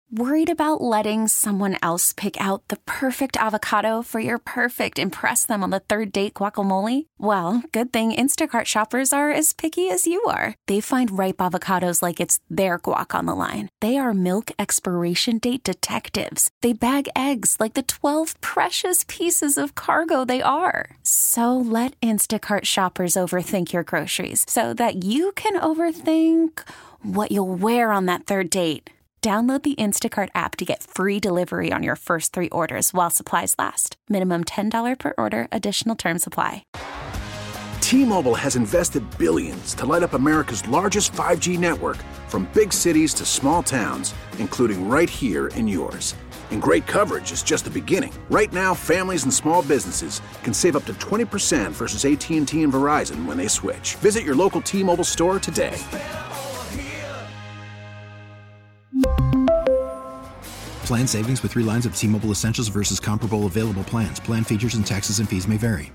Worried about letting someone else pick out the perfect avocado for your perfect impress them on the third date guacamole? Well, good thing Instacart shoppers are as picky as you are. They find ripe avocados like it's their guac on the line. They are milk expiration date detectives. They bag eggs like the 12 precious pieces of cargo they are. So let Instacart shoppers overthink your groceries so that you can overthink what you'll wear on that third date. Download the Instacart app to get free delivery on your first 3 orders while supplies last. Minimum $10 per order. Additional terms apply. T-Mobile has invested billions to light up America's largest 5G network, from big cities to small towns, including right here in yours. And great coverage is just the beginning. Right now, families and small businesses can save up to 20% versus AT&T and Verizon when they switch. Visit your local T-Mobile store today. Plan savings with 3 lines of T-Mobile Essentials versus comparable available plans. Plan features and taxes and fees may vary.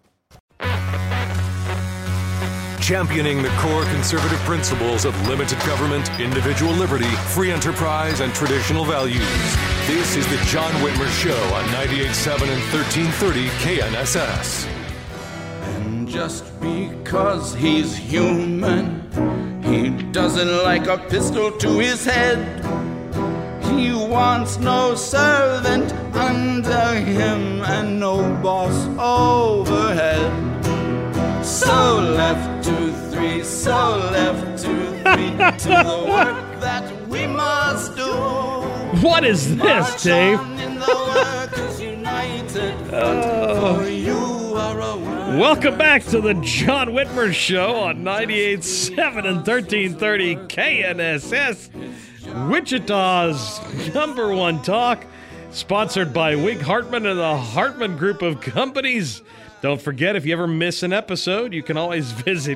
Championing the core conservative principles of limited government, individual liberty, free enterprise, and traditional values. This is the John Whitmer Show on 98.7 and 1330 KNSS. And just because he's human, he doesn't like a pistol to his head. He wants no servant under him and no boss overhead. So left 2, 3, so left 2, 3, to the work that we must do. What is this, Dave? Welcome back to the John Whitmer Show on 98.7 and 1330 KNSS. Wichita's #1 talk, sponsored by Wig Hartman and the Hartman Group of Companies. Don't forget, if you ever miss an episode, you can always visit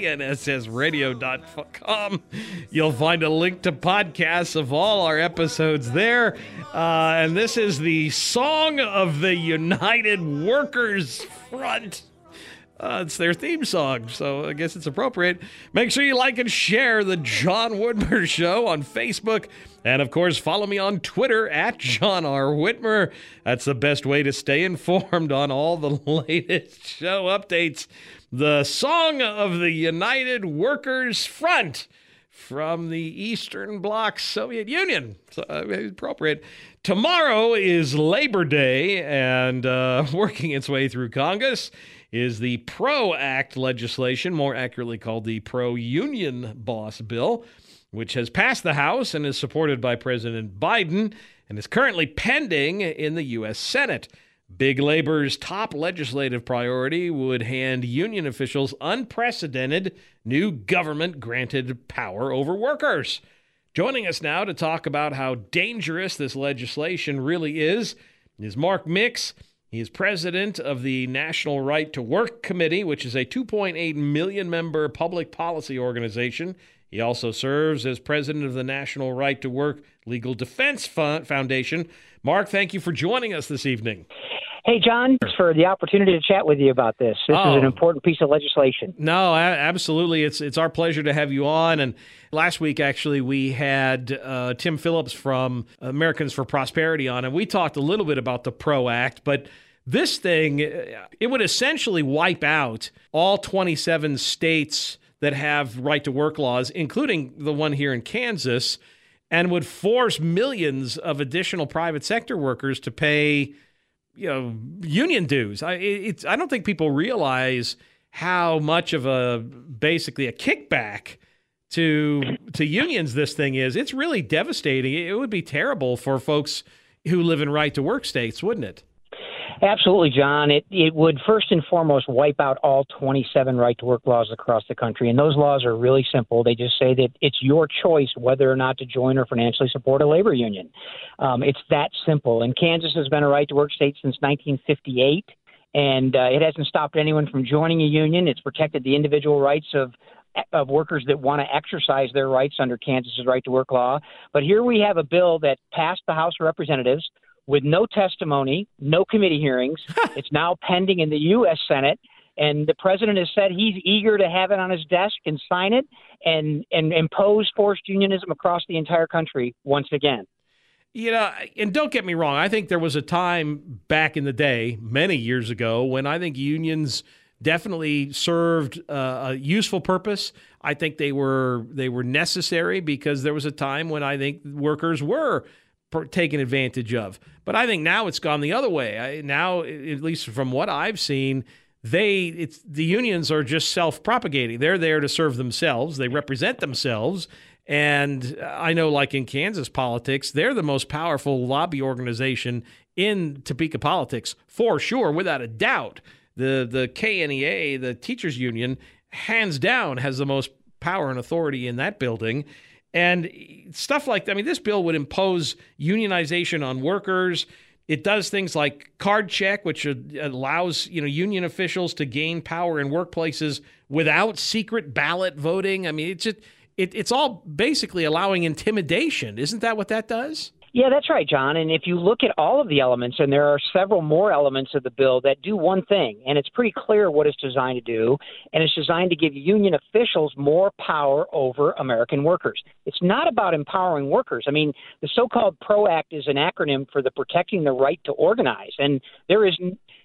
knssradio.com. You'll find a link to podcasts of all our episodes there. And this is the Song of the United Workers Front. It's their theme song, so I guess it's appropriate. Make sure you like and share the John Whitmer Show on Facebook. And, of course, follow me on Twitter at John R. Whitmer. That's the best way to stay informed on all the latest show updates. The Song of the United Workers Front from the Eastern Bloc Soviet Union. So, appropriate. Tomorrow is Labor Day, and working its way through Congress is the PRO Act legislation, more accurately called the Pro-Union Boss Bill, which has passed the House and is supported by President Biden and is currently pending in the U.S. Senate. Big Labor's top legislative priority would hand union officials unprecedented new government-granted power over workers. Joining us now to talk about how dangerous this legislation really is Mark Mix. He is president of the National Right to Work Committee, which is a 2.8 million member public policy organization. He also serves as president of the National Right to Work Legal Defense Foundation. Mark, thank you for joining us this evening. Hey, John, thanks for the opportunity to chat with you about this. This is an important piece of legislation. No, absolutely. It's our pleasure to have you on. And last week, actually, we had Tim Phillips from Americans for Prosperity on, and we talked a little bit about the PRO Act, but this thing, it would essentially wipe out all 27 states that have right-to-work laws, including the one here in Kansas, and would force millions of additional private sector workers to pay, union dues. I don't think people realize how much of basically a kickback to unions this thing is. It's really devastating. It would be terrible for folks who live in right-to-work states, wouldn't it? Absolutely, John. It would first and foremost wipe out all 27 right-to-work laws across the country. And those laws are really simple. They just say that it's your choice whether or not to join or financially support a labor union. It's that simple. And Kansas has been a right-to-work state since 1958, and it hasn't stopped anyone from joining a union. It's protected the individual rights of workers that want to exercise their rights under Kansas's right-to-work law. But here we have a bill that passed the House of Representatives with no testimony, no committee hearings. It's now pending in the U.S. Senate, and the president has said he's eager to have it on his desk and sign it and impose forced unionism across the entire country once again. And don't get me wrong, I think there was a time back in the day, many years ago, when I think unions definitely served a useful purpose. I think they were necessary because there was a time when I think workers were taken advantage of. But I think now it's gone the other way. Now, at least from what I've seen, the unions are just self-propagating. They're there to serve themselves. They represent themselves. And I know, like in Kansas politics, they're the most powerful lobby organization in Topeka politics, for sure, without a doubt. The KNEA, the teachers union, hands down has the most power and authority in that building. And stuff like that. I mean, this bill would impose unionization on workers. It does things like card check, which allows union officials to gain power in workplaces without secret ballot voting. I mean, it's all basically allowing intimidation. Isn't that what that does? Yeah, that's right, John. And if you look at all of the elements, and there are several more elements of the bill that do one thing, and it's pretty clear what it's designed to do, and it's designed to give union officials more power over American workers. It's not about empowering workers. I mean, the so-called PRO Act is an acronym for the Protecting the Right to Organize, and there's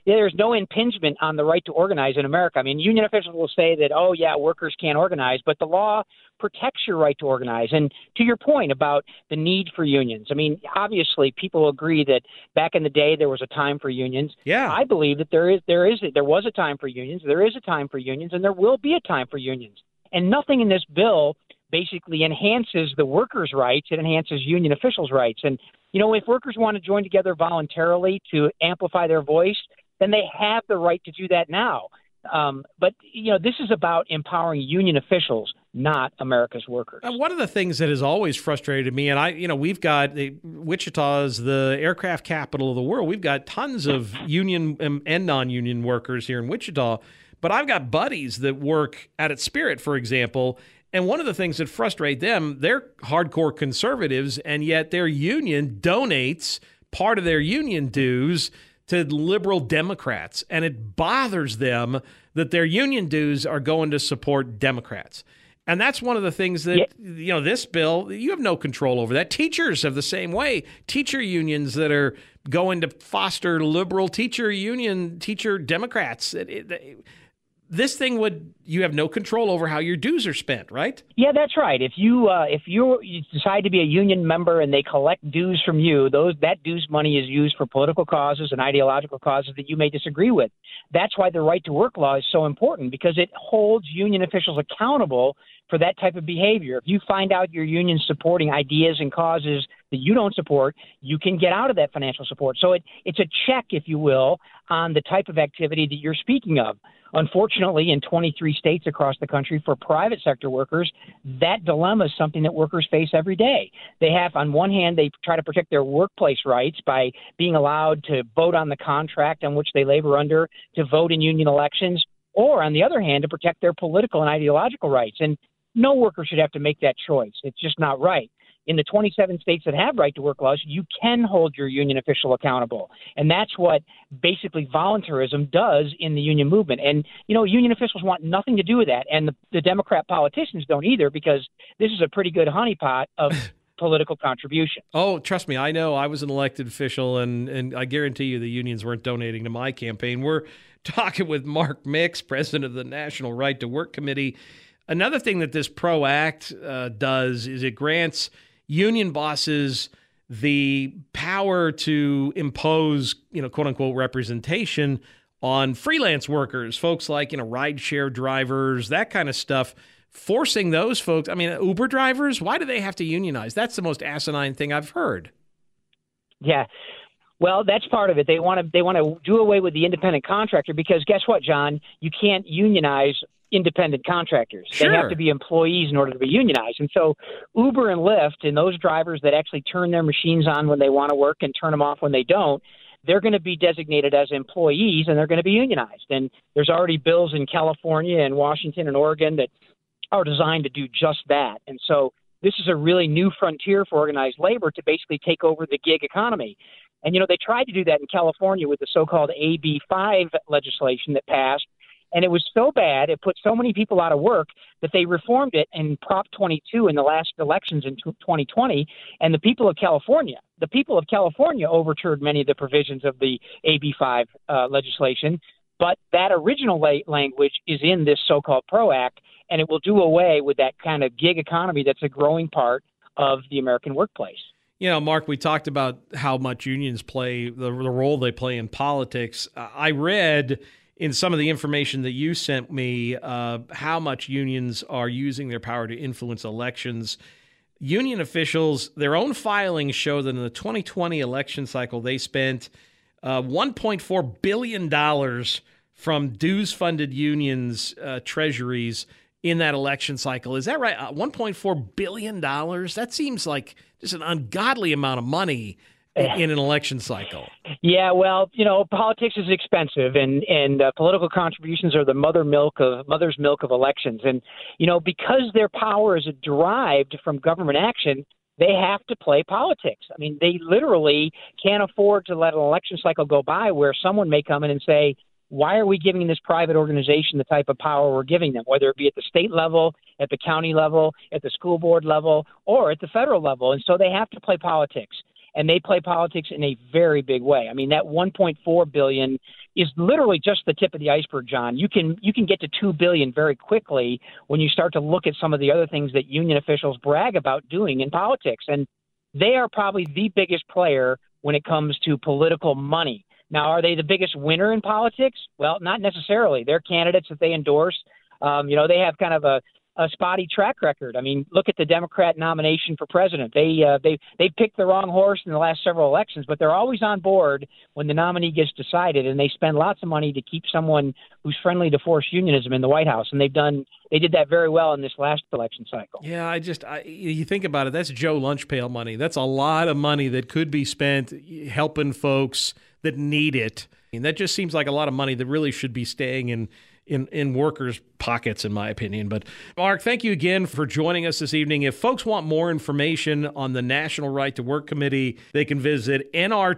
no impingement on the right to organize in America. I mean, union officials will say that, oh, yeah, workers can't organize, but the law protects your right to organize. And to your point about the need for unions, I mean, obviously people agree that back in the day there was a time for unions. Yeah. I believe that there was a time for unions, there is a time for unions, and there will be a time for unions. And nothing in this bill basically enhances the workers' rights. It enhances union officials' rights. And, if workers want to join together voluntarily to amplify their voice, then they have the right to do that now. But this is about empowering union officials, not America's workers. One of the things that has always frustrated me, and we've got Wichita is the aircraft capital of the world. We've got tons of union and non-union workers here in Wichita, but I've got buddies that work at Spirit, for example. And one of the things that frustrate them, they're hardcore conservatives, and yet their union donates part of their union dues to liberal Democrats, and it bothers them that their union dues are going to support Democrats. And that's one of the things that, this bill, you have no control over that. Teachers have the same way. Teacher unions that are going to foster liberal teacher Democrats. This thing you have no control over how your dues are spent, right? Yeah, that's right. If you decide to be a union member and they collect dues from you, that dues money is used for political causes and ideological causes that you may disagree with. That's why the right to work law is so important, because it holds union officials accountable for that type of behavior. If you find out your union supporting ideas and causes that you don't support, you can get out of that financial support. So it's a check, if you will, on the type of activity that you're speaking of. Unfortunately, in 23 states across the country, for private sector workers, that dilemma is something that workers face every day. They have, on one hand, they try to protect their workplace rights by being allowed to vote on the contract on which they labor under, to vote in union elections, or on the other hand, to protect their political and ideological rights. And no worker should have to make that choice. It's just not right. In the 27 states that have right-to-work laws, you can hold your union official accountable. And that's what basically voluntarism does in the union movement. And, union officials want nothing to do with that. And the Democrat politicians don't either, because this is a pretty good honeypot of political contribution. Oh, trust me, I know. I was an elected official, and I guarantee you the unions weren't donating to my campaign. We're talking with Mark Mix, president of the National Right to Work Committee. Another thing that this PRO Act does is it grants union bosses the power to impose, quote unquote, representation on freelance workers, folks like, rideshare drivers, that kind of stuff, forcing those folks. I mean, Uber drivers, why do they have to unionize? That's the most asinine thing I've heard. Yeah. Well, that's part of it. They want to do away with the independent contractor, because guess what, John? You can't unionize independent contractors. Sure. They have to be employees in order to be unionized. And so Uber and Lyft and those drivers that actually turn their machines on when they want to work and turn them off when they don't, they're going to be designated as employees and they're going to be unionized. And there's already bills in California and Washington and Oregon that are designed to do just that. And so this is a really new frontier for organized labor to basically take over the gig economy. And, they tried to do that in California with the so-called AB5 legislation that passed. And it was so bad, it put so many people out of work that they reformed it in Prop 22 in the last elections in 2020. And the people of California overturned many of the provisions of the AB 5 legislation. But that original language is in this so-called PRO Act, and it will do away with that kind of gig economy that's a growing part of the American workplace. You know, Mark, we talked about how much unions play, the role they play in politics. I read in some of the information that you sent me how much unions are using their power to influence elections. Union officials, their own filings show that in the 2020 election cycle, they spent $1.4 billion from dues-funded unions' treasuries in that election cycle. Is that right? $1.4 billion? That seems like just an ungodly amount of money in an election cycle. Yeah, well, you know, politics is expensive, and political contributions are the mother's milk of elections. And, you know, because their power is derived from government action, they have to play politics. I mean, they literally can't afford to let an election cycle go by where someone may come in and say, why are we giving this private organization the type of power we're giving them, whether it be at the state level, at the county level, at the school board level, or at the federal level? And so they have to play politics, and they play politics in a very big way. I mean, that $1.4 billion is literally just the tip of the iceberg, John. You can get to $2 billion very quickly when you start to look at some of the other things that union officials brag about doing in politics. And they are probably the biggest player when it comes to political money. Now, are they the biggest winner in politics? Well, not necessarily. They're candidates that they endorse. They have kind of a spotty track record. I mean, look at the Democrat nomination for president. They picked the wrong horse in the last several elections, but they're always on board when the nominee gets decided, and they spend lots of money to keep someone who's friendly to forced unionism in the White House, and they did that very well in this last election cycle. Yeah, you think about it, that's Joe Lunchpail money. That's a lot of money that could be spent helping folks that need it. And that just seems like a lot of money that really should be staying in workers' pockets, in my opinion. But Mark, thank you again for joining us this evening. If folks want more information on the National Right to Work Committee, they can visit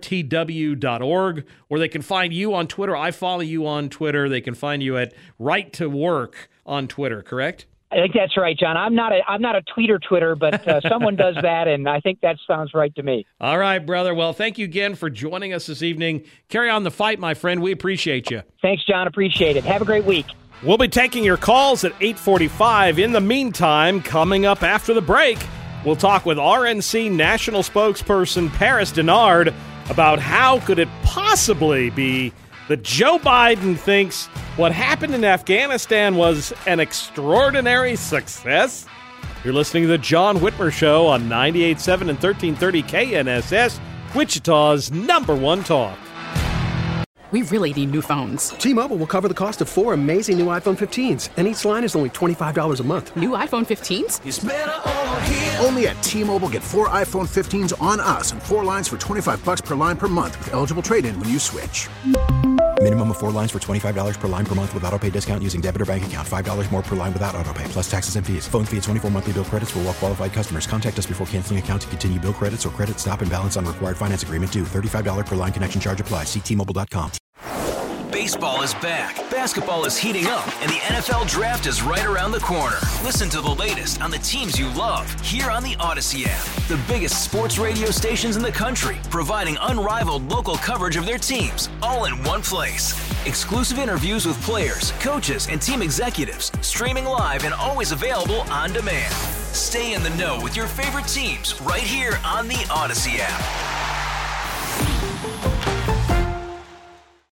nrtw.org, or they can find you on Twitter. I follow you on Twitter. They can find you at Right to Work on Twitter, correct? I think that's right, John. I'm not a Twitter, but someone does that, and I think that sounds right to me. All right, brother. Well, thank you again for joining us this evening. Carry on the fight, my friend. We appreciate you. Thanks, John. Appreciate it. Have a great week. We'll be taking your calls at 8:45. In the meantime, coming up after the break, we'll talk with RNC national spokesperson Paris Dennard about how could it possibly be that Joe Biden thinks what happened in Afghanistan was an extraordinary success. You're listening to The John Whitmer Show on 98.7 and 1330 KNSS, Wichita's #1 talk. We really need new phones. T-Mobile will cover the cost of 4 amazing new iPhone 15s, and each line is only $25 a month. New iPhone 15s? It's better over here. Only at T-Mobile, get 4 iPhone 15s on us and 4 lines for $25 per line per month with eligible trade-in when you switch. Minimum of 4 lines for $25 per line per month with autopay discount using debit or bank account. $5 more per line without autopay, plus taxes and fees. Phone fee at 24 monthly bill credits for well-qualified customers. Contact us before canceling account to continue bill credits or credit stop and balance on required finance agreement due. $35 per line connection charge applies. See T-Mobile.com. Baseball is back, basketball is heating up, and the NFL Draft is right around the corner. Listen to the latest on the teams you love here on the Odyssey app. The biggest sports radio stations in the country, providing unrivaled local coverage of their teams, all in one place. Exclusive interviews with players, coaches, and team executives, streaming live and always available on demand. Stay in the know with your favorite teams right here on the Odyssey app.